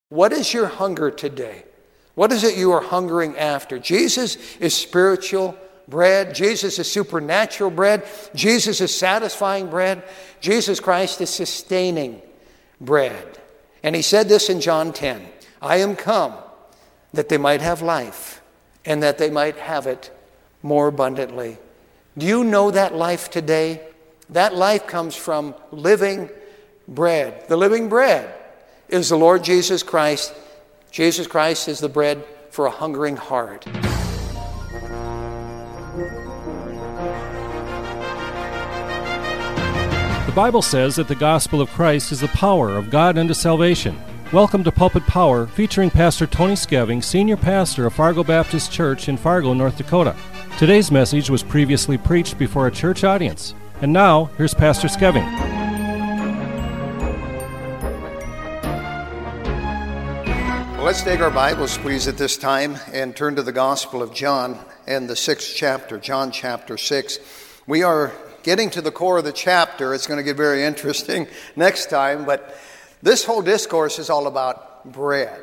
What is your hunger today? What is it you are hungering after? Jesus is spiritual bread. Jesus is supernatural bread. Jesus is satisfying bread. Jesus Christ is sustaining bread. And he said this in John 10, I am come that they might have life and that they might have it more abundantly. Do you know that life today? That life comes from living bread. The living bread is the Lord Jesus Christ. Jesus Christ is the bread for a hungering heart. The Bible says that the gospel of Christ is the power of God unto salvation. Welcome to Pulpit Power, featuring Pastor Tony Skeving, Senior Pastor of Fargo Baptist Church in Fargo, North Dakota. Today's message was previously preached before a church audience. And now, here's Pastor Skeving. Well, let's take our Bibles, please, at this time and turn to the Gospel of John and the 6th chapter, John chapter 6. We are getting to the core of the chapter. It's going to get very interesting next time, but this whole discourse is all about bread.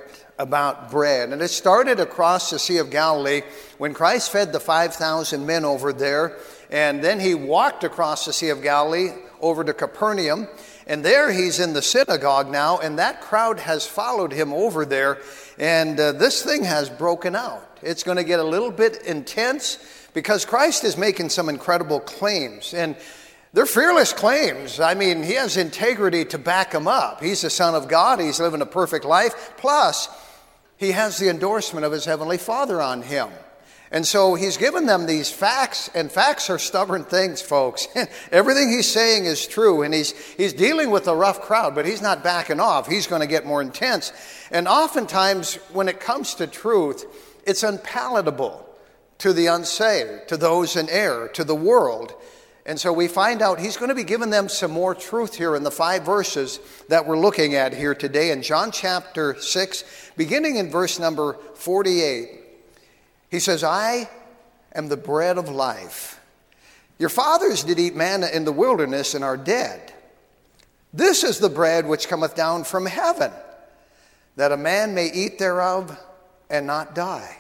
And it started across the Sea of Galilee when Christ fed the 5,000 men over there, and then he walked across the Sea of Galilee over to Capernaum, and there he's in the synagogue now, and that crowd has followed him over there, and this thing has broken out. It's going to get a little bit intense because Christ is making some incredible claims, and they're fearless claims. I mean, he has integrity to back him up. He's the Son of God. He's living a perfect life. Plus, he has the endorsement of his Heavenly Father on him. And so he's given them these facts, and facts are stubborn things, folks. Everything he's saying is true, and he's dealing with a rough crowd, but he's not backing off. He's going to get more intense. And oftentimes, when it comes to truth, it's unpalatable to the unsaved, to those in error, to the world. And so we find out he's going to be giving them some more truth here in the 5 verses that we're looking at here today in John chapter 6, beginning in verse number 48. He says, I am the bread of life. Your fathers did eat manna in the wilderness and are dead. This is the bread which cometh down from heaven, that a man may eat thereof and not die.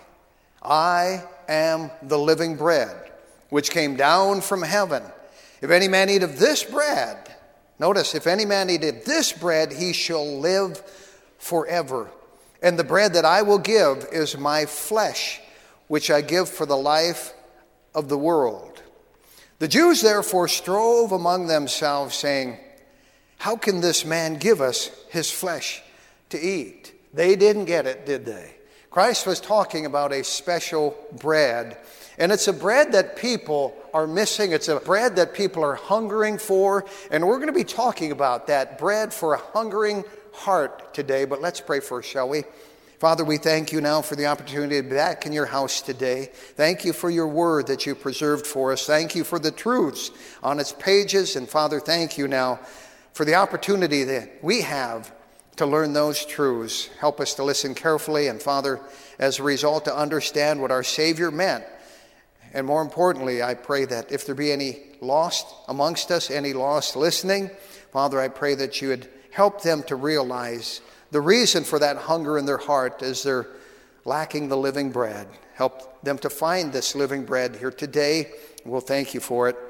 I am the living bread which came down from heaven. If any man eat of this bread, notice, if any man eat of this bread, he shall live forever. And the bread that I will give is my flesh, which I give for the life of the world. The Jews therefore strove among themselves, saying, how can this man give us his flesh to eat? They didn't get it, did they? Christ was talking about a special bread. And it's a bread that people are missing. It's a bread that people are hungering for. And we're going to be talking about that bread for a hungering heart today. But let's pray first, shall we? Father, we thank you now for the opportunity to be back in your house today. Thank you for your word that you preserved for us. Thank you for the truths on its pages. And Father, thank you now for the opportunity that we have to learn those truths. Help us to listen carefully. And Father, as a result, to understand what our Savior meant. And more importantly, I pray that if there be any lost amongst us, any lost listening, Father, I pray that you would help them to realize the reason for that hunger in their heart is they're lacking the living bread. Help them to find this living bread here today. We'll thank you for it.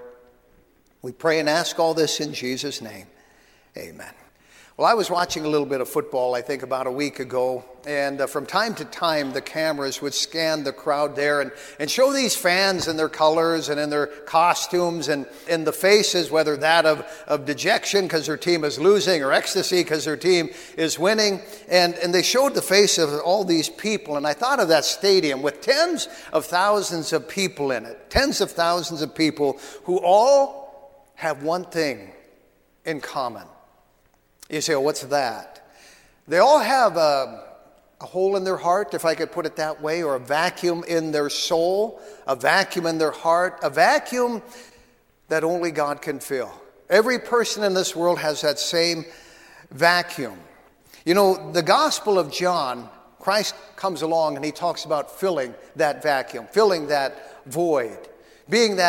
We pray and ask all this in Jesus' name. Amen. Well, I was watching a little bit of football, I think, about a week ago, and from time to time, the cameras would scan the crowd there and show these fans in their colors and in their costumes and in the faces, whether that of dejection because their team is losing or ecstasy because their team is winning, and they showed the face of all these people, and I thought of that stadium with tens of thousands of people in it, tens of thousands of people who all have one thing in common. You say, well, what's that? They all have a hole in their heart, if I could put it that way, or a vacuum in their soul, a vacuum in their heart, a vacuum that only God can fill. Every person in this world has that same vacuum. You know, the Gospel of John, Christ comes along and he talks about filling that vacuum, filling that void, being that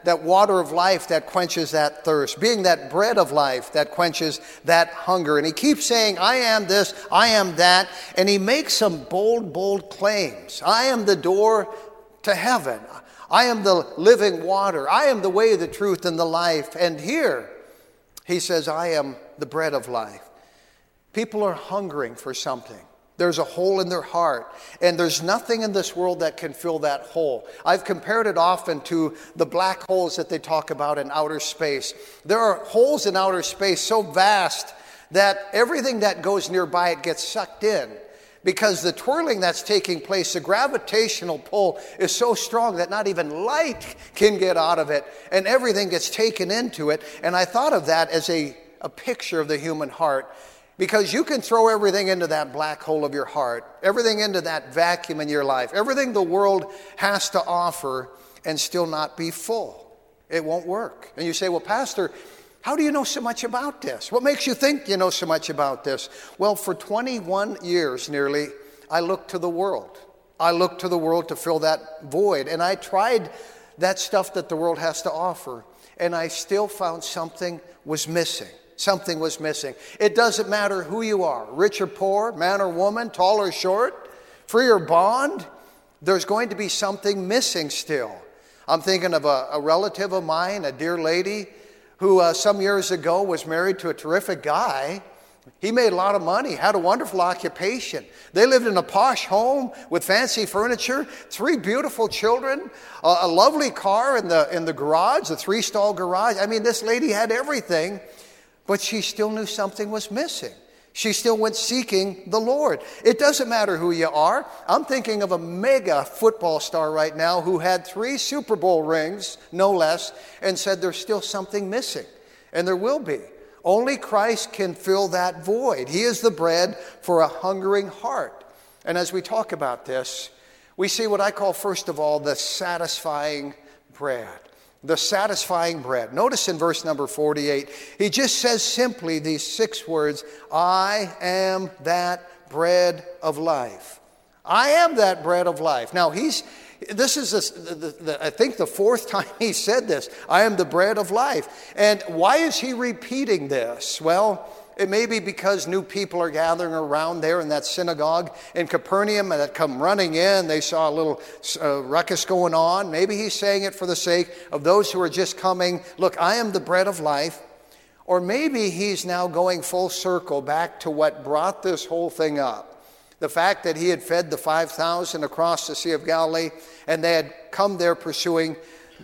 that water of life that quenches that thirst, being that bread of life that quenches that hunger. And he keeps saying, I am this, I am that, and he makes some bold claims. I am the door to heaven. I am the living water. I am the way, the truth, and the life. And here, he says, I am the bread of life. People are hungering for something. There's a hole in their heart, and there's nothing in this world that can fill that hole. I've compared it often to the black holes that they talk about in outer space. There are holes in outer space so vast that everything that goes nearby it gets sucked in, because the twirling that's taking place, the gravitational pull is so strong that not even light can get out of it, and everything gets taken into it. And I thought of that as a picture of the human heart. Because you can throw everything into that black hole of your heart, everything into that vacuum in your life, everything the world has to offer, and still not be full. It won't work. And you say, well, Pastor, how do you know so much about this? What makes you think you know so much about this? Well, for 21 years nearly, I looked to the world. I looked to the world to fill that void. And I tried that stuff that the world has to offer, and I still found something was missing. Something was missing. It doesn't matter who you are, rich or poor, man or woman, tall or short, free or bond, there's going to be something missing still. I'm thinking of a relative of mine, a dear lady, who some years ago was married to a terrific guy. He made a lot of money, had a wonderful occupation. They lived in a posh home with fancy furniture, 3 beautiful children, a lovely car in the garage, a 3-stall garage. I mean, this lady had everything. But she still knew something was missing. She still went seeking the Lord. It doesn't matter who you are. I'm thinking of a mega football star right now who had 3 Super Bowl rings, no less, and said there's still something missing. And there will be. Only Christ can fill that void. He is the bread for a hungering heart. And as we talk about this, we see what I call, first of all, the satisfying bread. The satisfying bread. Notice in verse number 48, he just says simply these 6 words, I am that bread of life. I am that bread of life. Now, this is, I think, the 4th time he said this. I am the bread of life. And why is he repeating this? Well, it may be because new people are gathering around there in that synagogue in Capernaum and that come running in. They saw a little ruckus going on. Maybe he's saying it for the sake of those who are just coming. Look, I am the bread of life. Or maybe he's now going full circle back to what brought this whole thing up. The fact that he had fed the 5,000 across the Sea of Galilee, and they had come there pursuing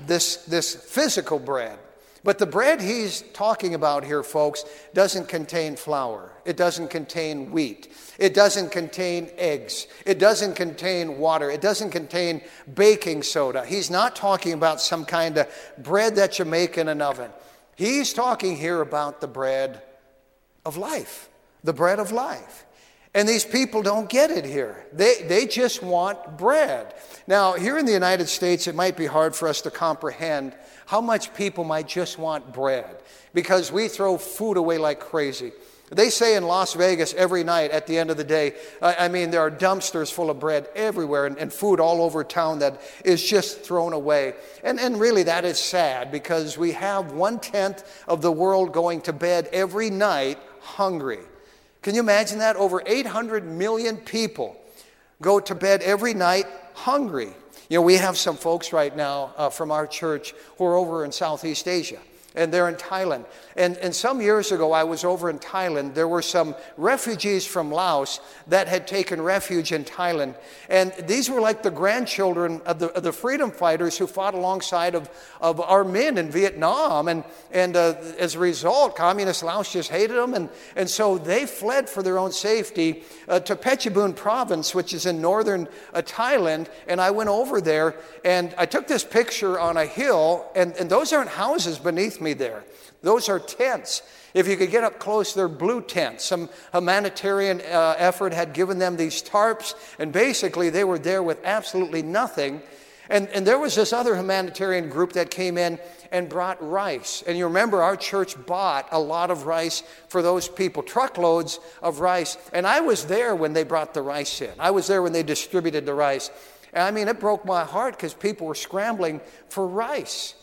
this physical bread. But the bread he's talking about here, folks, doesn't contain flour. It doesn't contain wheat. It doesn't contain eggs. It doesn't contain water. It doesn't contain baking soda. He's not talking about some kind of bread that you make in an oven. He's talking here about the bread of life. The bread of life. And these people don't get it here. They just want bread. Now, here in the United States, it might be hard for us to comprehend how much people might just want bread, because we throw food away like crazy. They say in Las Vegas every night at the end of the day, there are dumpsters full of bread everywhere and food all over town that is just thrown away. And really that is sad, because we have 1/10 of the world going to bed every night hungry. Can you imagine that? Over 800 million people go to bed every night hungry. You know, we have some folks right now from our church who are over in Southeast Asia, and they're in Thailand. And some years ago, I was over in Thailand. There were some refugees from Laos that had taken refuge in Thailand. And these were like the grandchildren of the freedom fighters who fought alongside of our men in Vietnam. And as a result, communist Laos just hated them. And so they fled for their own safety to Phetchabun province, which is in northern Thailand. And I went over there, and I took this picture on a hill. And those aren't houses beneath me there. Those are tents. If you could get up close, they're blue tents. Some humanitarian effort had given them these tarps, and basically they were there with absolutely nothing. And there was this other humanitarian group that came in and brought rice. And you remember our church bought a lot of rice for those people, truckloads of rice. And I was there when they brought the rice in. I was there when they distributed the rice. And it broke my heart, because people were scrambling for rice.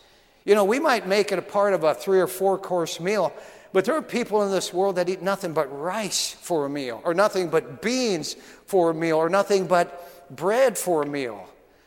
You know, we might make it a part of a 3 or 4 course meal, but there are people in this world that eat nothing but rice for a meal, or nothing but beans for a meal, or nothing but bread for a meal.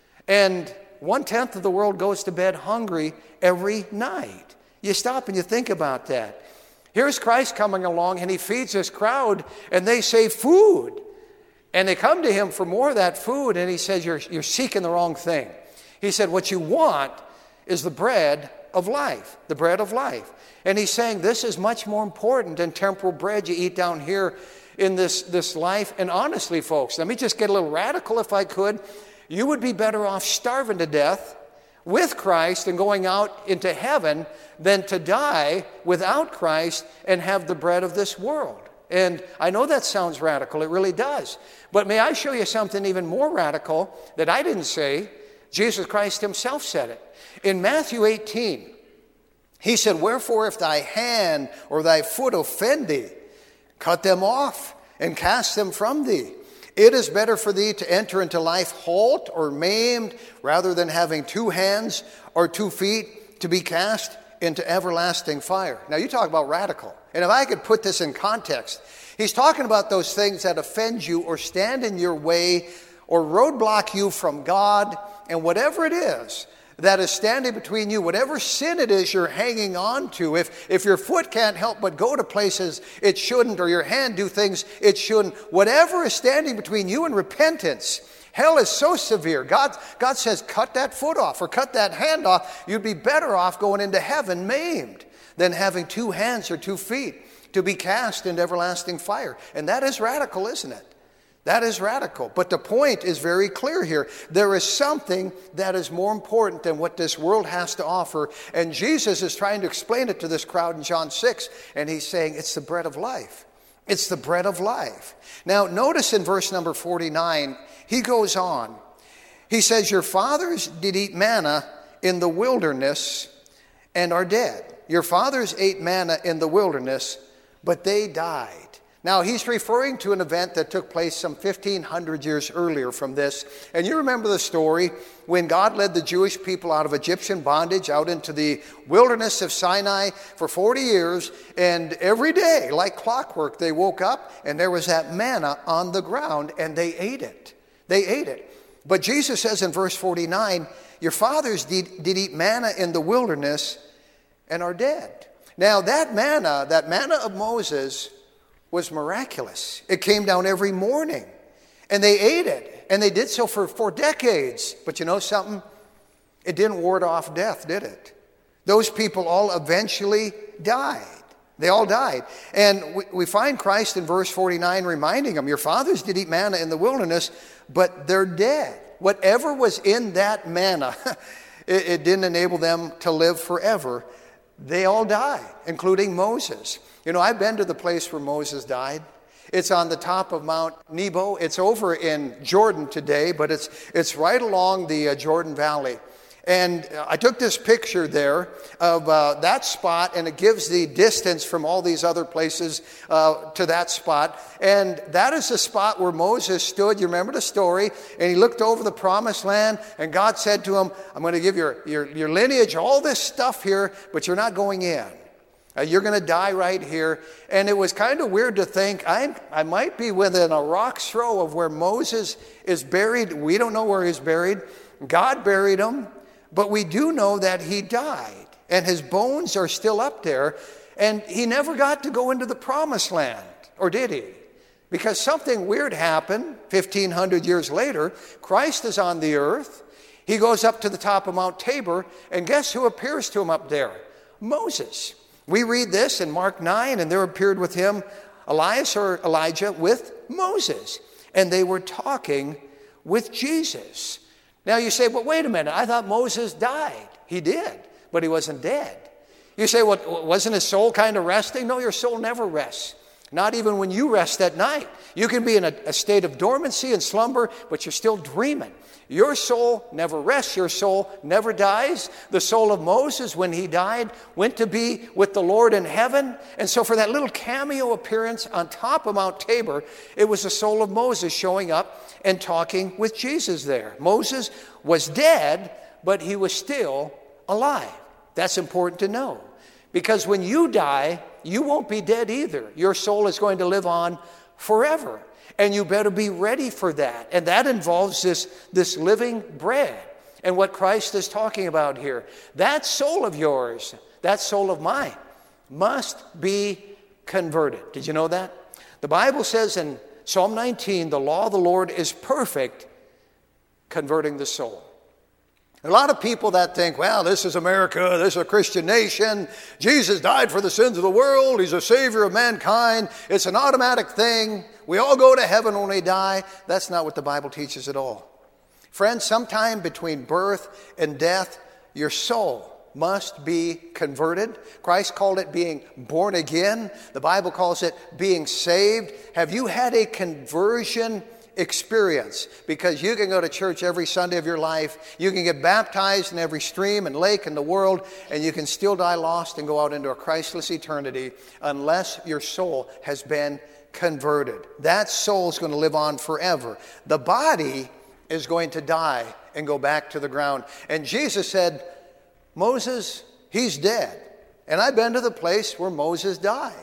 And 1/10 of the world goes to bed hungry every night. You stop and you think about that. Here's Christ coming along, and he feeds this crowd, and they say food. And they come to him for more of that food, and he says, you're seeking the wrong thing. He said, what you want is the bread of life, the bread of life. And he's saying this is much more important than temporal bread you eat down here in this life. And honestly, folks, let me just get a little radical if I could. You would be better off starving to death with Christ and going out into heaven than to die without Christ and have the bread of this world. And I know that sounds radical, it really does. But may I show you something even more radical that I didn't say? Jesus Christ himself said it. In Matthew 18, he said, wherefore if thy hand or thy foot offend thee, cut them off and cast them from thee. It is better for thee to enter into life halt or maimed rather than having 2 hands or 2 feet to be cast into everlasting fire. Now you talk about radical. And if I could put this in context, he's talking about those things that offend you or stand in your way or roadblock you from God, and whatever it is that is standing between you, whatever sin it is you're hanging on to, if your foot can't help but go to places it shouldn't, or your hand do things it shouldn't, whatever is standing between you and repentance, hell is so severe. God says, cut that foot off or cut that hand off. You'd be better off going into heaven maimed than having 2 hands or 2 feet to be cast into everlasting fire. And that is radical, isn't it? That is radical. But the point is very clear here. There is something that is more important than what this world has to offer. And Jesus is trying to explain it to this crowd in John 6. And he's saying it's the bread of life. It's the bread of life. Now notice in verse number 49, he goes on. He says, your fathers did eat manna in the wilderness and are dead. Your fathers ate manna in the wilderness, but they died. Now, he's referring to an event that took place some 1,500 years earlier from this. And you remember the story when God led the Jewish people out of Egyptian bondage out into the wilderness of Sinai for 40 years. And every day, like clockwork, they woke up and there was that manna on the ground and they ate it. They ate it. But Jesus says in verse 49, your fathers did eat manna in the wilderness and are dead. Now, that manna of Moses was miraculous. It came down every morning. And they ate it. And they did so for decades. But you know something? It didn't ward off death, did it? Those people all eventually died. They all died. And we find Christ in verse 49 reminding them, your fathers did eat manna in the wilderness, but they're dead. Whatever was in that manna, it didn't enable them to live forever. They all died, including Moses. You know, I've been to the place where Moses died. It's on the top of Mount Nebo. It's over in Jordan today, but it's right along the Jordan Valley. And I took this picture there of that spot, and it gives the distance from all these other places to that spot. And that is the spot where Moses stood. You remember the story? And he looked over the promised land, and God said to him, I'm going to give your lineage all this stuff here, but you're not going in. You're going to die right here. And it was kind of weird to think, I might be within a rock's throw of where Moses is buried. We don't know where he's buried. God buried him. But we do know that he died. And his bones are still up there. And he never got to go into the promised land. Or did he? Because something weird happened 1,500 years later. Christ is on the earth. He goes up to the top of Mount Tabor. And guess who appears to him up there? Moses. We read this in Mark 9, and there appeared with him Elias or Elijah with Moses. And they were talking with Jesus. Now you say, but wait a minute, I thought Moses died. He did, but he wasn't dead. You say, well, wasn't his soul kind of resting? No, your soul never rests. Not even when you rest at night. You can be in a state of dormancy and slumber, but you're still dreaming. Your soul never rests. Your soul never dies. The soul of Moses, when he died, went to be with the Lord in heaven. And so for that little cameo appearance on top of Mount Tabor, it was the soul of Moses showing up and talking with Jesus there. Moses was dead, but he was still alive. That's important to know. Because when you die, you won't be dead either. Your soul is going to live on forever. And you better be ready for that. And that involves this living bread. And what Christ is talking about here. That soul of yours, that soul of mine, must be converted. Did you know that? The Bible says in Psalm 19, the law of the Lord is perfect, converting the soul. A lot of people that think, well, this is America, this is a Christian nation, Jesus died for the sins of the world, he's a savior of mankind, it's an automatic thing, we all go to heaven when we die. That's not what the Bible teaches at all. Friends, sometime between birth and death, your soul must be converted. Christ called it being born again. The Bible calls it being saved. Have you had a conversion experience? Because you can go to church every Sunday of your life, you can get baptized in every stream and lake in the world, and you can still die lost and go out into a Christless eternity unless your soul has been converted. That soul is going to live on forever. The body is going to die and go back to the ground. And Jesus said, Moses, he's dead. And I've been to the place where Moses died.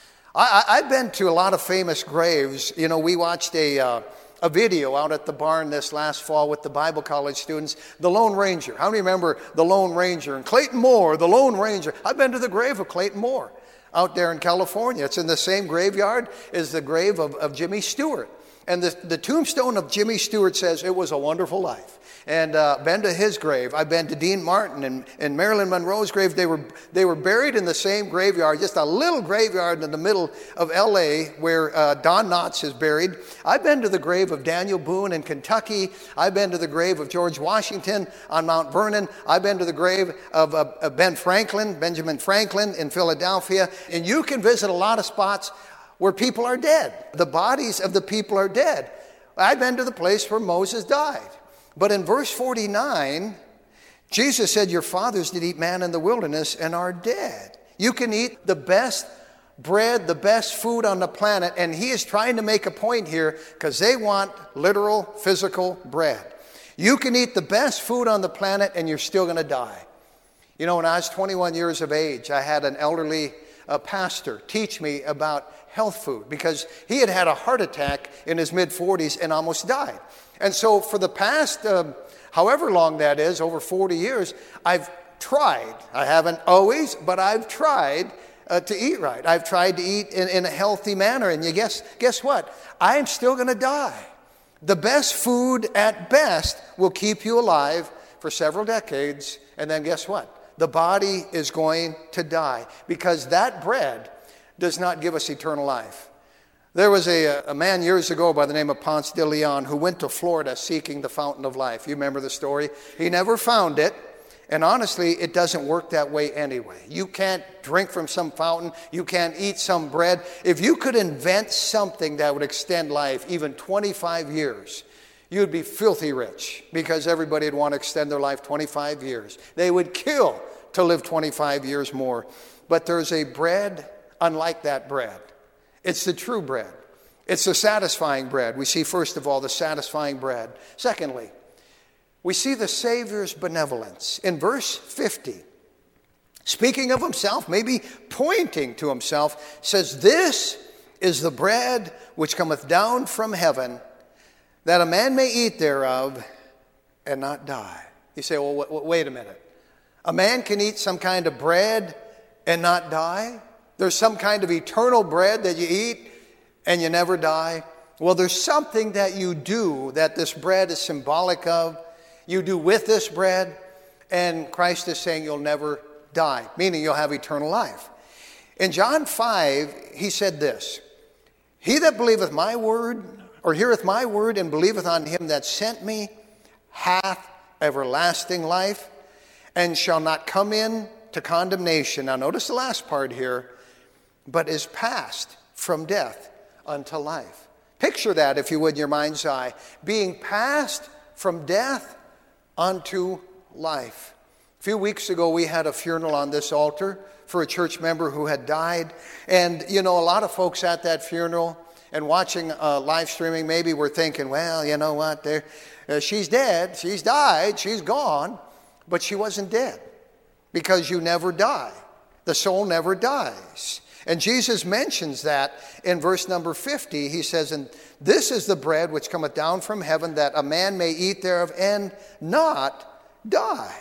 I've been to a lot of famous graves. You know, we watched a video out at the barn this last fall with the Bible college students, the Lone Ranger. How many remember the Lone Ranger? And Clayton Moore, the Lone Ranger. I've been to the grave of Clayton Moore out there in California. It's in the same graveyard as the grave of Jimmy Stewart. And the tombstone of Jimmy Stewart says, it was a wonderful life. And been to his grave. I've been to Dean Martin and Marilyn Monroe's grave. They were buried in the same graveyard, just a little graveyard in the middle of L.A. where Don Knotts is buried. I've been to the grave of Daniel Boone in Kentucky. I've been to the grave of George Washington on Mount Vernon. I've been to the grave of Benjamin Franklin in Philadelphia. And you can visit a lot of spots where people are dead. The bodies of the people are dead. I've been to the place where Moses died. But in verse 49, Jesus said, your fathers did eat manna in the wilderness and are dead. You can eat the best bread, the best food on the planet, and he is trying to make a point here because they want literal, physical bread. You can eat the best food on the planet and you're still going to die. You know, when I was 21 years of age, I had an elderly pastor teach me about health food because he had had a heart attack in his mid-40s and almost died. And so for the past, however long that is, over 40 years, I've tried. I haven't always, but I've tried to eat right. I've tried to eat in a healthy manner. And you guess what? I'm still going to die. The best food at best will keep you alive for several decades. And then guess what? The body is going to die because that bread does not give us eternal life. There was a man years ago by the name of Ponce de Leon who went to Florida seeking the fountain of life. You remember the story? He never found it. And honestly, it doesn't work that way anyway. You can't drink from some fountain. You can't eat some bread. If you could invent something that would extend life even 25 years, you'd be filthy rich because everybody would want to extend their life 25 years. They would kill to live 25 years more. But there's a bread unlike that bread. It's the true bread. It's the satisfying bread. We see, first of all, the satisfying bread. Secondly, we see the Savior's benevolence. In verse 50, speaking of himself, maybe pointing to himself, says, this is the bread which cometh down from heaven, that a man may eat thereof and not die. You say, well, wait a minute. A man can eat some kind of bread and not die? There's some kind of eternal bread that you eat and you never die? Well, there's something that you do that this bread is symbolic of. You do with this bread, and Christ is saying you'll never die, meaning you'll have eternal life. In John 5, he said this, he that believeth my word, or heareth my word, and believeth on him that sent me, hath everlasting life, and shall not come in to condemnation. Now notice the last part here, but is passed from death unto life. Picture that, if you would, in your mind's eye. Being passed from death unto life. A few weeks ago, we had a funeral on this altar for a church member who had died. And, you know, a lot of folks at that funeral and watching live streaming maybe were thinking, well, you know what, she's dead, she's died, she's gone. But she wasn't dead. because you never die. The soul never dies. And Jesus mentions that in verse number 50. He says, and this is the bread which cometh down from heaven, that a man may eat thereof and not die.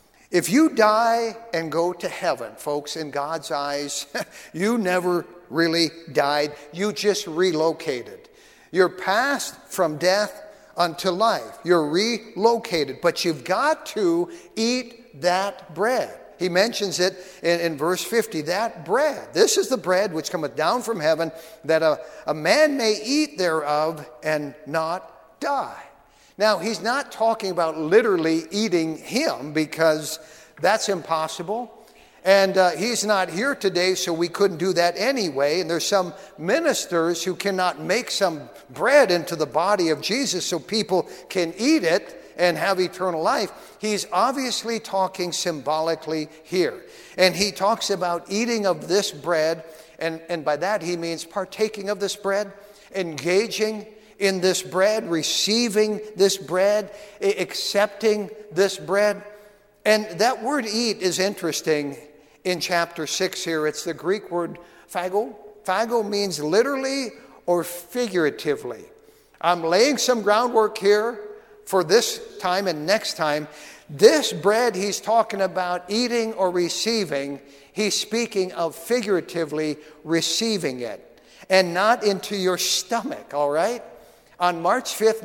If you die and go to heaven, folks, in God's eyes, you never really died. You just relocated. You're passed from death unto life. You're relocated, but you've got to eat that bread. He mentions it in verse 50, that bread. This is the bread which cometh down from heaven, that a man may eat thereof and not die. Now, he's not talking about literally eating him, because that's impossible. And he's not here today, so we couldn't do that anyway. And there's some ministers who cannot make some bread into the body of Jesus so people can eat it and have eternal life. He's obviously talking symbolically here. And he talks about eating of this bread, and by that he means partaking of this bread, engaging in this bread, receiving this bread, accepting this bread. And that word eat is interesting in chapter 6 here. It's the Greek word phago. Phago means literally or figuratively. I'm laying some groundwork here for this time and next time. This bread he's talking about eating or receiving, he's speaking of figuratively receiving it, and not into your stomach, all right? On March 5th,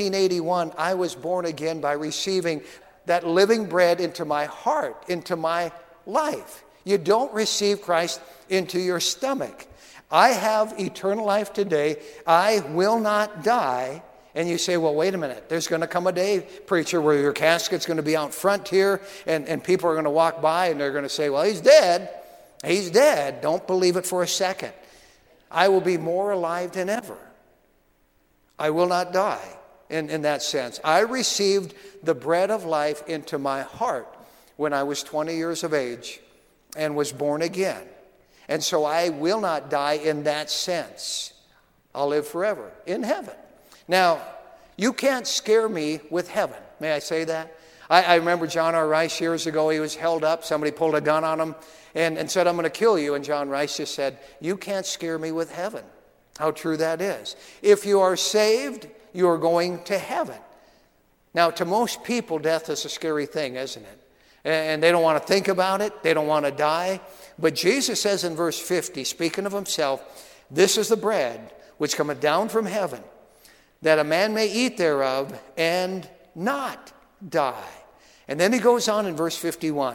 1981, I was born again by receiving that living bread into my heart, into my life. You don't receive Christ into your stomach. I have eternal life today. I will not die. And you say, well, wait a minute. There's going to come a day, preacher, where your casket's going to be out front here, and people are going to walk by and they're going to say, well, he's dead. He's dead. Don't believe it for a second. I will be more alive than ever. I will not die in that sense. I received the bread of life into my heart when I was 20 years of age and was born again. And so I will not die in that sense. I'll live forever in heaven. Now, you can't scare me with heaven. May I say that? I remember John R. Rice years ago. He was held up. Somebody pulled a gun on him and said, I'm going to kill you. And John Rice just said, you can't scare me with heaven. How true that is. If you are saved, you are going to heaven. Now, to most people, death is a scary thing, isn't it? And they don't want to think about it. They don't want to die. But Jesus says in verse 50, speaking of himself, this is the bread which cometh down from heaven, that a man may eat thereof and not die. And then he goes on in verse 51.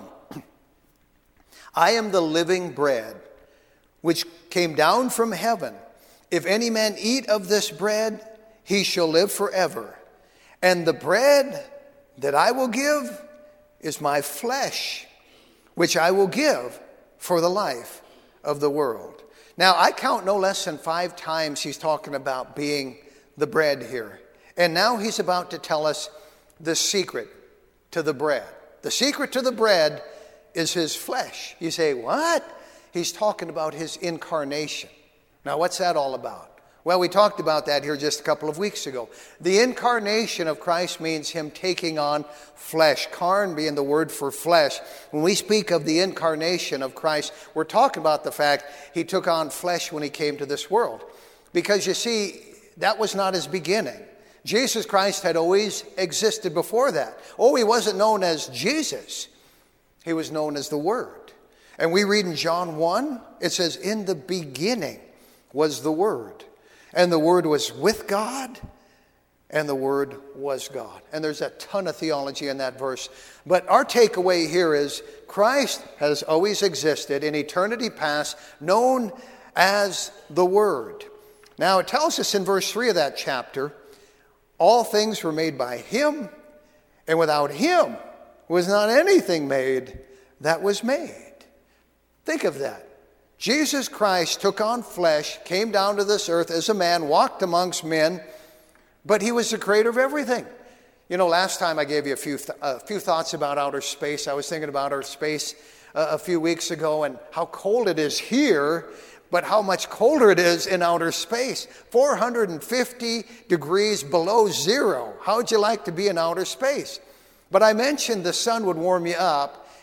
I am the living bread which came down from heaven. If any man eat of this bread, he shall live forever. And the bread that I will give is my flesh, which I will give for the life of the world. Now, I count no less than 5 times he's talking about being the bread here. And now he's about to tell us the secret to the bread. The secret to the bread is his flesh. You say, what? He's talking about his incarnation. Now, what's that all about? Well, we talked about that here just a couple of weeks ago. The incarnation of Christ means him taking on flesh. Karn being the word for flesh. When we speak of the incarnation of Christ, we're talking about the fact he took on flesh when he came to this world. Because you see, that was not his beginning. Jesus Christ had always existed before that. Oh, he wasn't known as Jesus. He was known as the Word. And we read in John 1, it says, in the beginning was the Word. And the Word was with God, and the Word was God. And there's a ton of theology in that verse. But our takeaway here is Christ has always existed in eternity past, known as the Word. Now, it tells us in verse 3 of that chapter, all things were made by him, and without him was not anything made that was made. Think of that. Jesus Christ took on flesh, came down to this earth as a man, walked amongst men, but he was the creator of everything. You know, last time I gave you a few thoughts about outer space. I was thinking about outer space a few weeks ago and how cold it is here, but how much colder it is in outer space. 450 degrees below zero. How would you like to be in outer space? But I mentioned the sun would warm you up,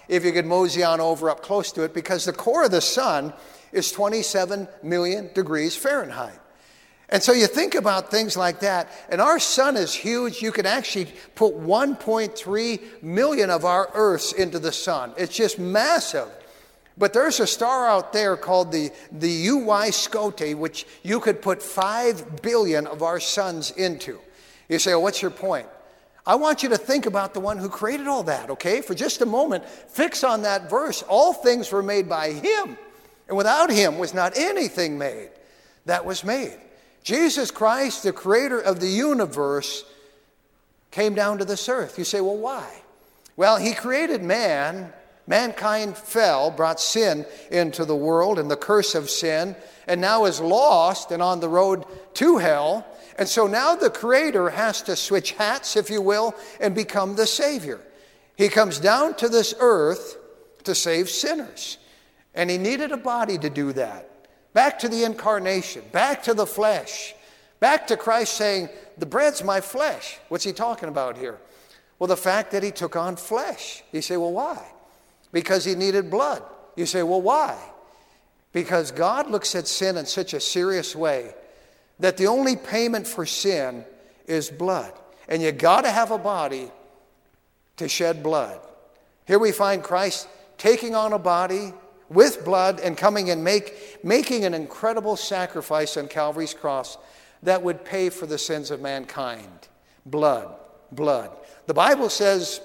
if you could mosey on over up close to it, because the core of the sun is 27 million degrees Fahrenheit. And so you think about things like that, and our sun is huge. You can actually put 1.3 million of our Earths into the sun. It's just massive. But there's a star out there called the UY Scote, which you could put 5 billion of our suns into. You say, well, what's your point? I want you to think about the one who created all that, okay? For just a moment, fix on that verse. All things were made by him, and without him was not anything made that was made. Jesus Christ, the creator of the universe, came down to this earth. You say, well, why? Well, he created man. Mankind fell, brought sin into the world and the curse of sin, and now is lost and on the road to hell. And so now the Creator has to switch hats, if you will, and become the Savior. He comes down to this earth to save sinners. And he needed a body to do that. Back to the incarnation, back to the flesh, back to Christ saying, the bread's my flesh. What's he talking about here? Well, the fact that he took on flesh. You say, well, why? Because he needed blood. You say, well, why? Because God looks at sin in such a serious way that the only payment for sin is blood. And you got to have a body to shed blood. Here we find Christ taking on a body with blood and coming and making an incredible sacrifice on Calvary's cross that would pay for the sins of mankind. Blood. The Bible says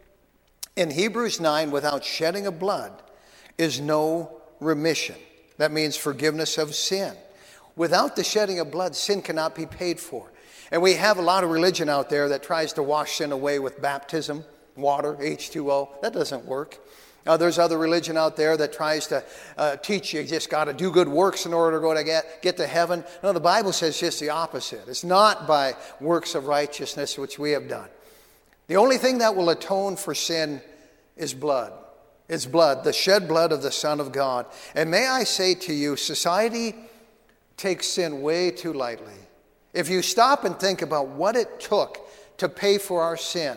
in Hebrews 9, without shedding of blood is no remission. That means forgiveness of sin. Without the shedding of blood, sin cannot be paid for. And we have a lot of religion out there that tries to wash sin away with baptism, water, H2O. That doesn't work. There's other religion out there that tries to teach you just got to do good works in order to go to get to heaven. No, the Bible says just the opposite. It's not by works of righteousness which we have done. The only thing that will atone for sin is blood. It's blood, the shed blood of the Son of God. And may I say to you, society takes sin way too lightly. If you stop and think about what it took to pay for our sin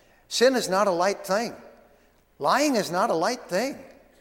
is not a light thing. Lying is not a light thing.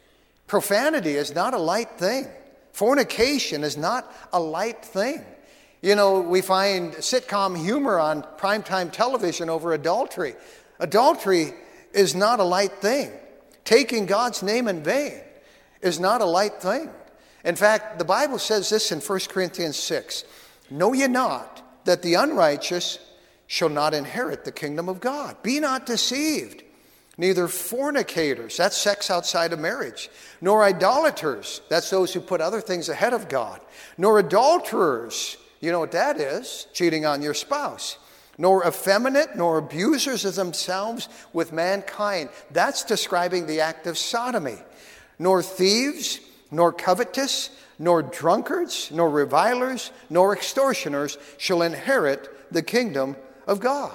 Profanity is not a light thing. Fornication is not a light thing. You know, we find sitcom humor on primetime television over adultery. Adultery is not a light thing. Taking God's name in vain is not a light thing. In fact, the Bible says this in 1 Corinthians 6. Know ye not that the unrighteous shall not inherit the kingdom of God? Be not deceived. Neither fornicators, that's sex outside of marriage, nor idolaters, that's those who put other things ahead of God, nor adulterers, you know what that is, cheating on your spouse, nor effeminate, nor abusers of themselves with mankind. That's describing the act of sodomy. Nor thieves, nor covetous, nor drunkards, nor revilers, nor extortioners shall inherit the kingdom of God.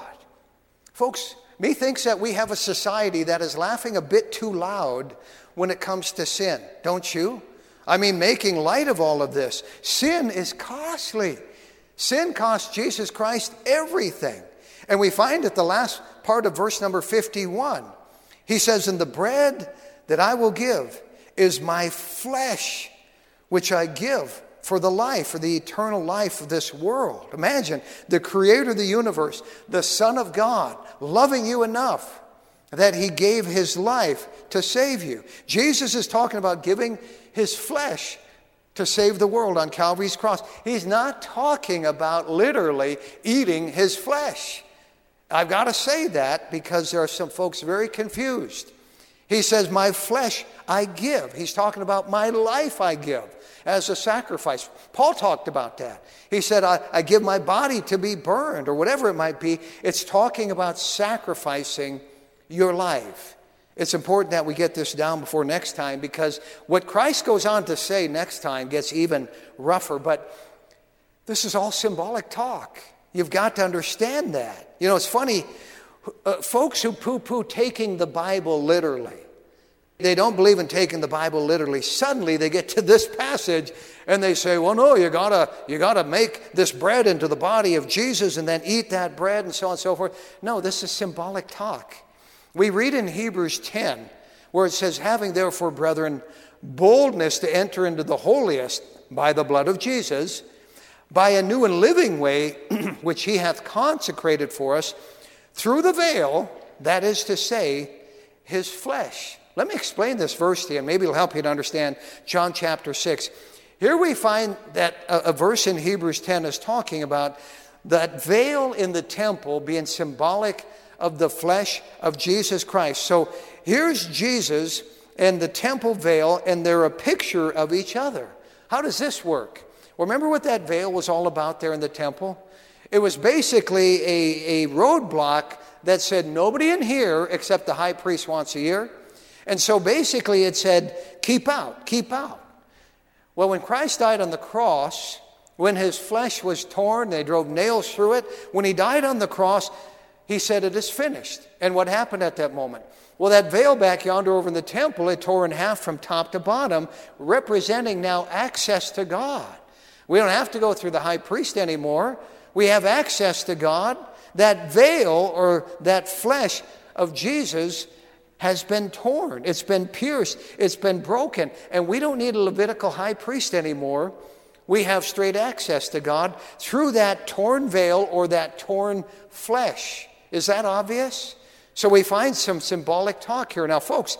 Folks, methinks that we have a society that is laughing a bit too loud when it comes to sin, don't you? I mean, making light of all of this. Sin is costly. Sin cost Jesus Christ everything. And we find at the last part of verse number 51, he says, and the bread that I will give is my flesh, which I give for the life, for the eternal life of this world. Imagine the creator of the universe, the Son of God, loving you enough that he gave his life to save you. Jesus is talking about giving his flesh to save the world on Calvary's cross. He's not talking about literally eating his flesh. I've got to say that because there are some folks very confused. He says, my flesh I give. He's talking about my life I give as a sacrifice. Paul talked about that. He said, I give my body to be burned, or whatever it might be. It's talking about sacrificing your life. It's important that we get this down before next time, because what Christ goes on to say next time gets even rougher. But this is all symbolic talk. You've got to understand that. You know, it's funny, folks who poo-poo taking the Bible literally, they don't believe in taking the Bible literally. Suddenly they get to this passage and they say, well, no, you gotta make this bread into the body of Jesus and then eat that bread and so on and so forth. No, this is symbolic talk. We read in Hebrews 10, where it says, having therefore, brethren, boldness to enter into the holiest by the blood of Jesus, by a new and living way, which he hath consecrated for us, through the veil, that is to say, his flesh. Let me explain this verse to you, and maybe it'll help you to understand John chapter 6. Here we find that a verse in Hebrews 10 is talking about that veil in the temple being symbolic of the flesh of Jesus Christ. So here's Jesus and the temple veil, and they're a picture of each other. How does this work? Well, remember what that veil was all about there in the temple? It was basically a roadblock that said nobody in here except the high priest once a year. And so basically it said, keep out, keep out. Well, when Christ died on the cross, when his flesh was torn, they drove nails through it. When he died on the cross, he said, it is finished. And what happened at that moment? Well, that veil back yonder over in the temple, it tore in half from top to bottom, representing now access to God. We don't have to go through the high priest anymore. We have access to God. That veil or that flesh of Jesus has been torn. It's been pierced. It's been broken. And we don't need a Levitical high priest anymore. We have straight access to God through that torn veil or that torn flesh. Is that obvious? So we find some symbolic talk here. Now, folks,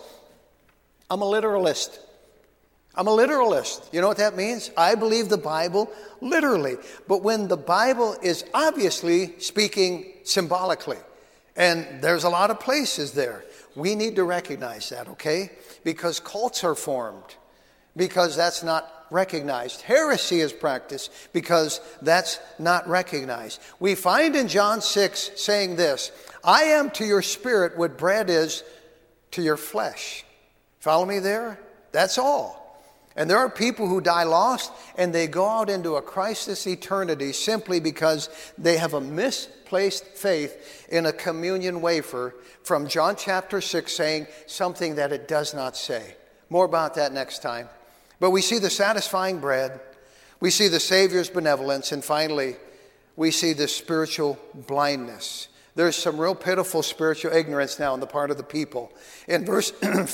I'm a literalist. I'm a literalist. You know what that means? I believe the Bible literally. But when the Bible is obviously speaking symbolically, and there's a lot of places there, we need to recognize that, okay? Because cults are formed, because that's not recognized. Heresy is practiced because that's not recognized. We find in John 6 saying this, I am to your spirit what bread is to your flesh. Follow me there? That's all. And there are people who die lost and they go out into a Christless eternity simply because they have a misplaced faith in a communion wafer from John chapter 6 saying something that it does not say. More about that next time. But we see the satisfying bread, we see the Savior's benevolence, and finally, we see the spiritual blindness. There's some real pitiful spiritual ignorance now on the part of the people. In verse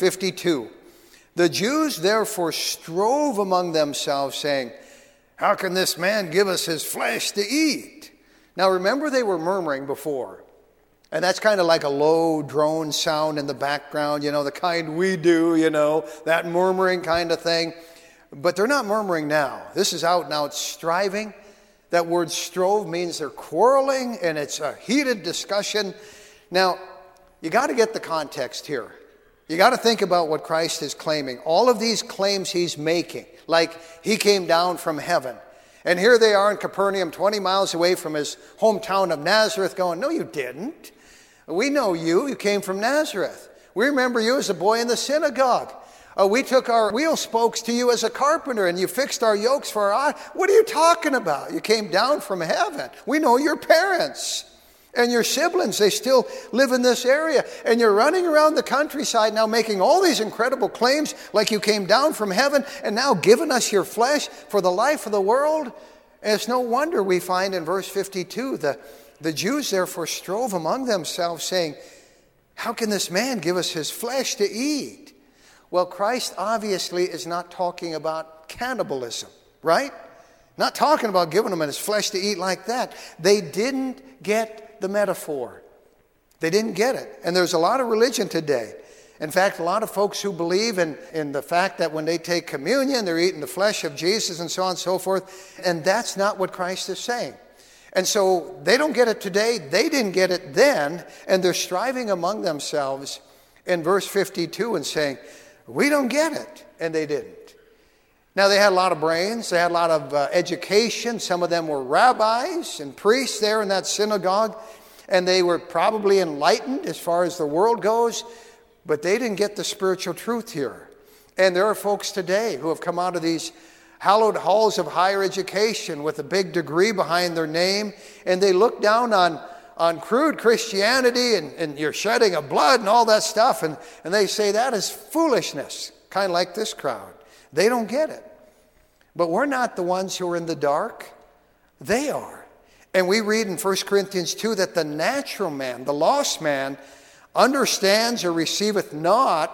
52, the Jews therefore strove among themselves, saying, how can this man give us his flesh to eat? Now remember, they were murmuring before. And that's kind of like a low drone sound in the background, the kind we do, that murmuring kind of thing. But they're not murmuring now. This is out now. It's striving. That word strove means they're quarreling, and it's a heated discussion. Now, you got to get the context here. You got to think about what Christ is claiming. All of these claims he's making, like he came down from heaven. And here they are in Capernaum, 20 miles away from his hometown of Nazareth, going, no, you didn't. We know you. You came from Nazareth. We remember you as a boy in the synagogue. We took our wheel spokes to you as a carpenter, and you fixed our yokes for our eye. What are you talking about? You came down from heaven. We know your parents and your siblings. They still live in this area. And you're running around the countryside now making all these incredible claims like you came down from heaven and now giving us your flesh for the life of the world. And it's no wonder we find in verse 52, the Jews therefore strove among themselves, saying, how can this man give us his flesh to eat? Well, Christ obviously is not talking about cannibalism, right? Not talking about giving him his flesh to eat like that. They didn't get the metaphor. They didn't get it. And there's a lot of religion today. In fact, a lot of folks who believe in the fact that when they take communion, they're eating the flesh of Jesus and so on and so forth. And that's not what Christ is saying. And so they don't get it today. They didn't get it then. And they're striving among themselves in verse 52 and saying, we don't get it. And they didn't. Now, they had a lot of brains. They had a lot of education. Some of them were rabbis and priests there in that synagogue. And they were probably enlightened as far as the world goes. But they didn't get the spiritual truth here. And there are folks today who have come out of these hallowed halls of higher education with a big degree behind their name. And they look down on crude Christianity and you're shedding of blood and all that stuff. And they say that is foolishness, kind of like this crowd. They don't get it. But we're not the ones who are in the dark. They are. And we read in 1 Corinthians 2 that the natural man, the lost man, understands or receiveth not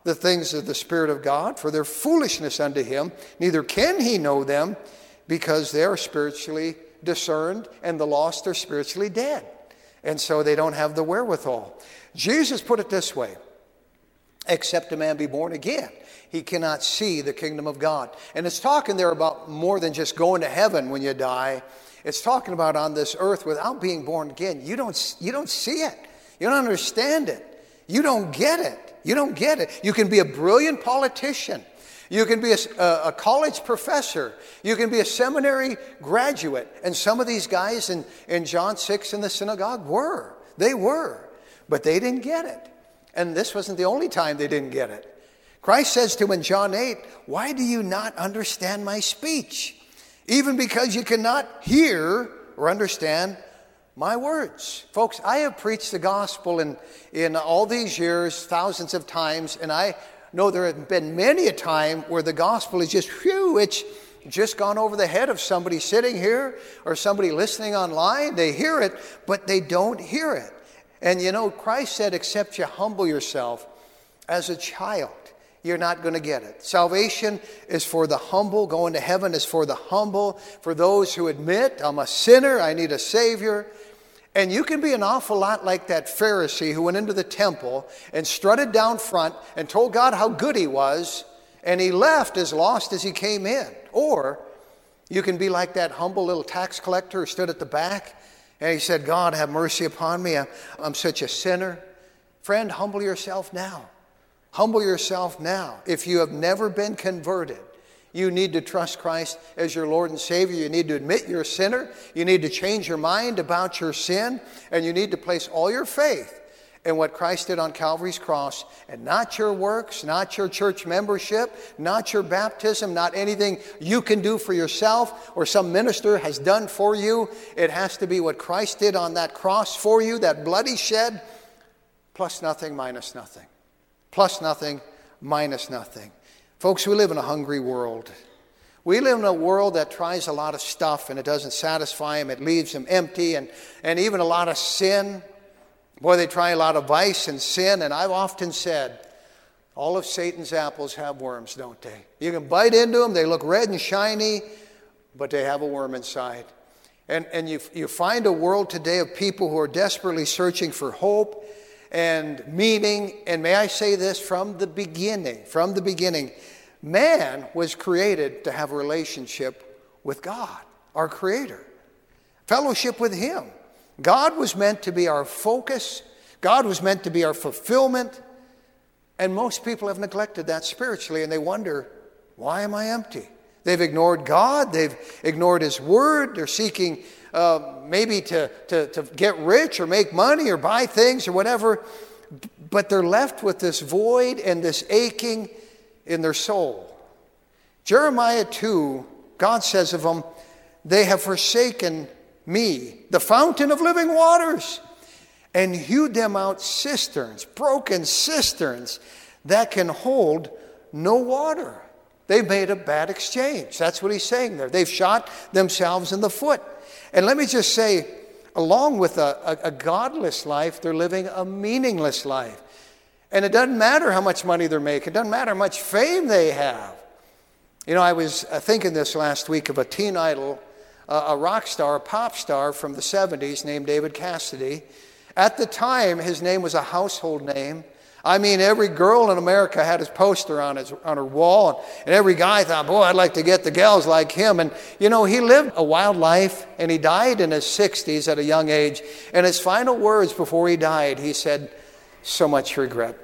the things of the Spirit of God, for their foolishness unto him. Neither can he know them, because they are spiritually discerned, and the lost are spiritually dead. And so they don't have the wherewithal. Jesus put it this way: except a man be born again, he cannot see the kingdom of God. And it's talking there about more than just going to heaven when you die. It's talking about on this earth, without being born again, you don't see it. You don't understand it. You don't get it. You don't get it. You can be a brilliant politician. You can be a college professor. You can be a seminary graduate. And some of these guys in John 6 in the synagogue were. They were. But they didn't get it. And this wasn't the only time they didn't get it. Christ says to him in John 8, why do you not understand my speech? Even because you cannot hear or understand my words. Folks, I have preached the gospel in all these years, thousands of times, and I know there have been many a time where the gospel is just, it's just gone over the head of somebody sitting here or somebody listening online. They hear it, but they don't hear it. And you know, Christ said, except you humble yourself as a child, you're not going to get it. Salvation is for the humble. Going to heaven is for the humble, for those who admit, I'm a sinner, I need a Savior. And you can be an awful lot like that Pharisee who went into the temple and strutted down front and told God how good he was, and he left as lost as he came in. Or you can be like that humble little tax collector who stood at the back and he said, God, have mercy upon me. I'm such a sinner. Friend, humble yourself now. Humble yourself now. If you have never been converted, you need to trust Christ as your Lord and Savior. You need to admit you're a sinner. You need to change your mind about your sin. And you need to place all your faith in what Christ did on Calvary's cross, and not your works, not your church membership, not your baptism, not anything you can do for yourself or some minister has done for you. It has to be what Christ did on that cross for you, that blood he shed, plus nothing, minus nothing. Plus nothing, minus nothing. Folks, we live in a hungry world. We live in a world that tries a lot of stuff and it doesn't satisfy them. It leaves them empty, and even a lot of sin. Boy, they try a lot of vice and sin, and I've often said, all of Satan's apples have worms, don't they? You can bite into them, they look red and shiny, but they have a worm inside. And you find a world today of people who are desperately searching for hope and meaning. And may I say this, from the beginning, man was created to have a relationship with God, our Creator. Fellowship with Him. God was meant to be our focus. God was meant to be our fulfillment. And most people have neglected that spiritually, and they wonder, why am I empty? They've ignored God. They've ignored His Word. They're seeking maybe to get rich or make money or buy things or whatever. But they're left with this void and this aching in their soul. Jeremiah 2, God says of them, they have forsaken me, the fountain of living waters, and hewed them out cisterns, broken cisterns that can hold no water. They've made a bad exchange. That's what he's saying there. They've shot themselves in the foot. And let me just say, along with a godless life, they're living a meaningless life. And it doesn't matter how much money they're making. It doesn't matter how much fame they have. You know, I was thinking this last week of a teen idol, a rock star, a pop star from the 70s named David Cassidy. At the time, his name was a household name. I mean, every girl in America had his poster on her wall, and every guy thought, boy, I'd like to get the gals like him. And, you know, he lived a wild life, and he died in his 60s at a young age. And his final words before he died, he said, so much regret.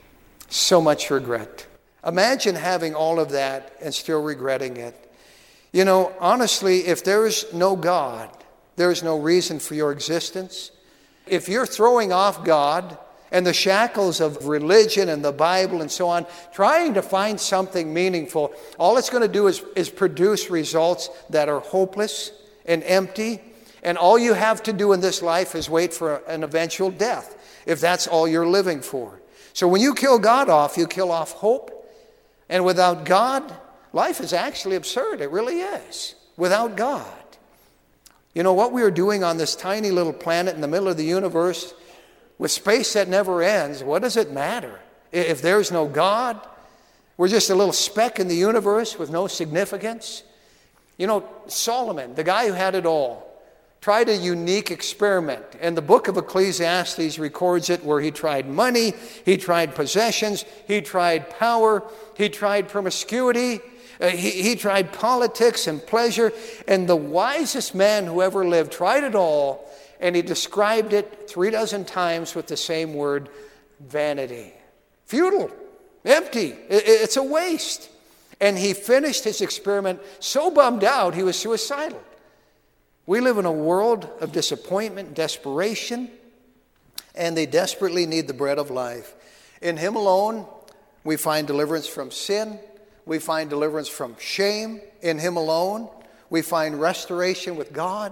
So much regret. Imagine having all of that and still regretting it. You know, honestly, if there's no God, there's no reason for your existence. If you're throwing off God and the shackles of religion and the Bible and so on, trying to find something meaningful, all it's going to do is produce results that are hopeless and empty. And all you have to do in this life is wait for an eventual death, if that's all you're living for. So when you kill God off, you kill off hope. And without God, life is actually absurd. It really is. Without God. You know, what we are doing on this tiny little planet in the middle of the universe with space that never ends, what does it matter? If there's no God, we're just a little speck in the universe with no significance. You know, Solomon, the guy who had it all, tried a unique experiment. And the book of Ecclesiastes records it, where he tried money, he tried possessions, he tried power, he tried promiscuity, he tried politics and pleasure. And the wisest man who ever lived tried it all, and he described it 36 times with the same word, vanity. Futile, empty, it's a waste. And he finished his experiment so bummed out he was suicidal. We live in a world of disappointment and desperation, and they desperately need the bread of life. In Him alone, we find deliverance from sin. We find deliverance from shame. In Him alone, we find restoration with God.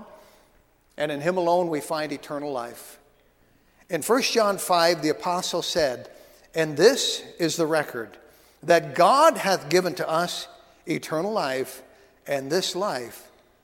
And in Him alone, we find eternal life. In 1 John 5, the apostle said, "And this is the record, that God hath given to us eternal life, and this life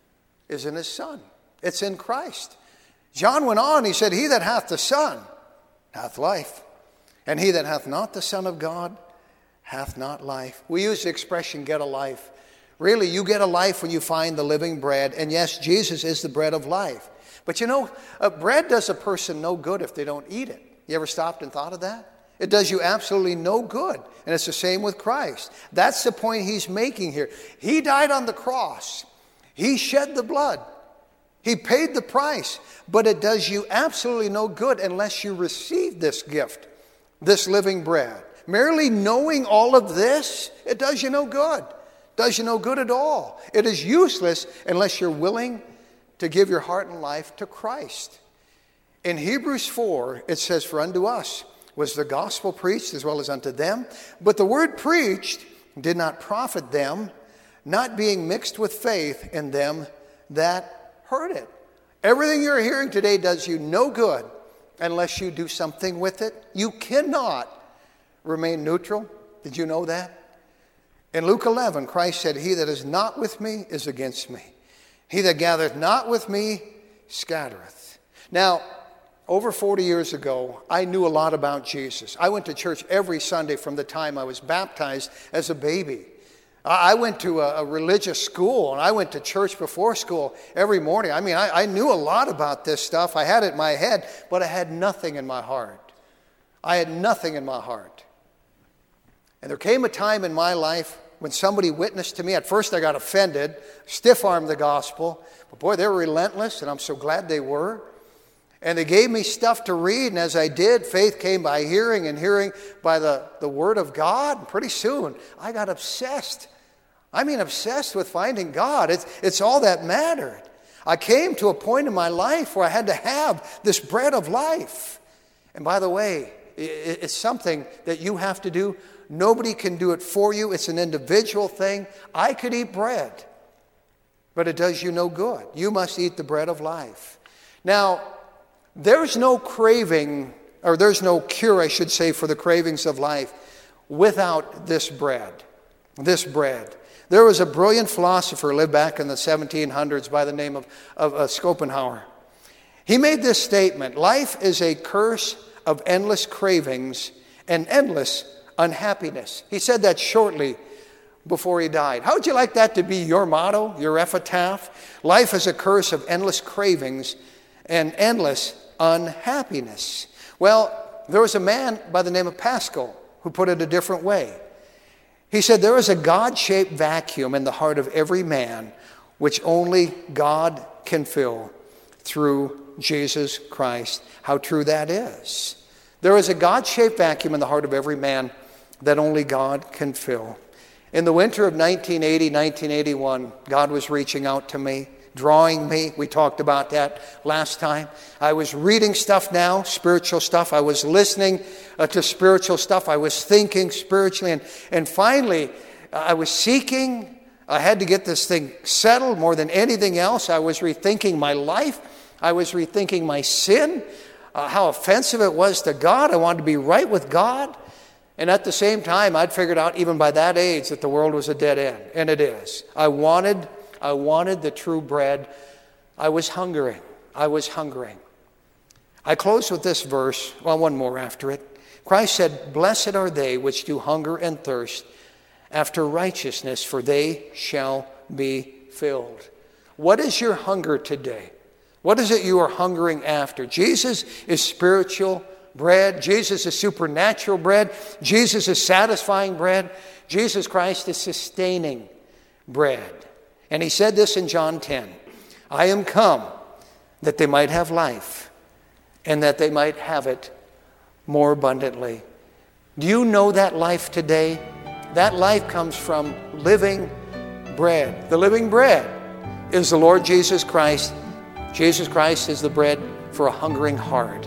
is in His Son." It's in Christ. John went on, he said, "He that hath the Son hath life, and he that hath not the Son of God hath not life." We use the expression, get a life. Really, you get a life when you find the living bread. And yes, Jesus is the bread of life. But you know, bread does a person no good if they don't eat it. You ever stopped and thought of that? It does you absolutely no good. And it's the same with Christ. That's the point he's making here. He died on the cross. He shed the blood. He paid the price. But it does you absolutely no good unless you receive this gift, this living bread. Merely knowing all of this, it does you no good. It does you no good at all. It is useless unless you're willing to give your heart and life to Christ. In Hebrews 4, it says, "For unto us was the gospel preached as well as unto them. But the word preached did not profit them, not being mixed with faith in them that heard it." Everything you're hearing today does you no good unless you do something with it. You cannot remain neutral. Did you know that? In Luke 11, Christ said, "He that is not with me is against me. He that gathereth not with me scattereth." Now, over 40 years ago, I knew a lot about Jesus. I went to church every Sunday from the time I was baptized as a baby. I went to a religious school, and I went to church before school every morning. I mean, I knew a lot about this stuff. I had it in my head, but I had nothing in my heart. I had nothing in my heart. And there came a time in my life when somebody witnessed to me. At first I got offended, stiff-armed the gospel. But boy, they were relentless, and I'm so glad they were. And they gave me stuff to read, and as I did, faith came by hearing, and hearing by the Word of God. And pretty soon, I got obsessed. I mean, obsessed with finding God. It's all that mattered. I came to a point in my life where I had to have this bread of life. And by the way, it's something that you have to do. Nobody can do it for you. It's an individual thing. I could eat bread, but it does you no good. You must eat the bread of life. Now, there's no craving, or there's no cure, I should say, for the cravings of life without this bread. This bread. There was a brilliant philosopher lived back in the 1700s by the name of Schopenhauer. He made this statement: life is a curse of endless cravings and endless unhappiness. He said that shortly before he died. How would you like that to be your motto, your epitaph? Life is a curse of endless cravings and endless unhappiness. Well, there was a man by the name of Pascal who put it a different way. He said, there is a God-shaped vacuum in the heart of every man which only God can fill through Jesus Christ. How true that is. There is a God-shaped vacuum in the heart of every man that only God can fill. In the winter of 1980, 1981, God was reaching out to me, drawing me. We talked about that last time. I was reading stuff now, spiritual stuff. I was listening to spiritual stuff. I was thinking spiritually. And finally, I was seeking. I had to get this thing settled more than anything else. I was rethinking my life. I was rethinking my sin, how offensive it was to God. I wanted to be right with God. And at the same time, I'd figured out even by that age that the world was a dead end. And it is. I wanted the true bread. I was hungering. I close with this verse. Well, one more after it. Christ said, "Blessed are they which do hunger and thirst after righteousness, for they shall be filled." What is your hunger today? What is it you are hungering after? Jesus is spiritual bread. Jesus is supernatural bread. Jesus is satisfying bread. Jesus Christ is sustaining bread. And he said this in John 10, "I am come that they might have life, and that they might have it more abundantly." Do you know that life today? That life comes from living bread. The living bread is the Lord Jesus Christ. Jesus Christ is the bread for a hungering heart.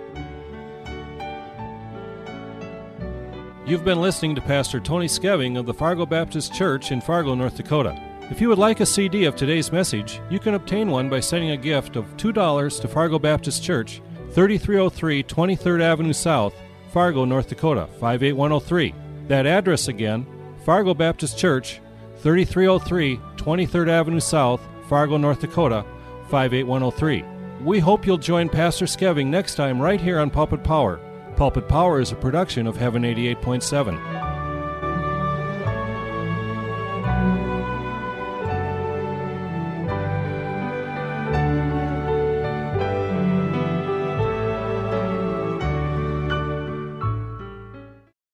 You've been listening to Pastor Tony Skeving of the Fargo Baptist Church in Fargo, North Dakota. If you would like a CD of today's message, you can obtain one by sending a gift of $2 to Fargo Baptist Church, 3303 23rd Avenue South, Fargo, North Dakota, 58103. That address again, Fargo Baptist Church, 3303 23rd Avenue South, Fargo, North Dakota, 58103. We hope you'll join Pastor Skeving next time right here on Pulpit Power. Pulpit Power is a production of Heaven 88.7.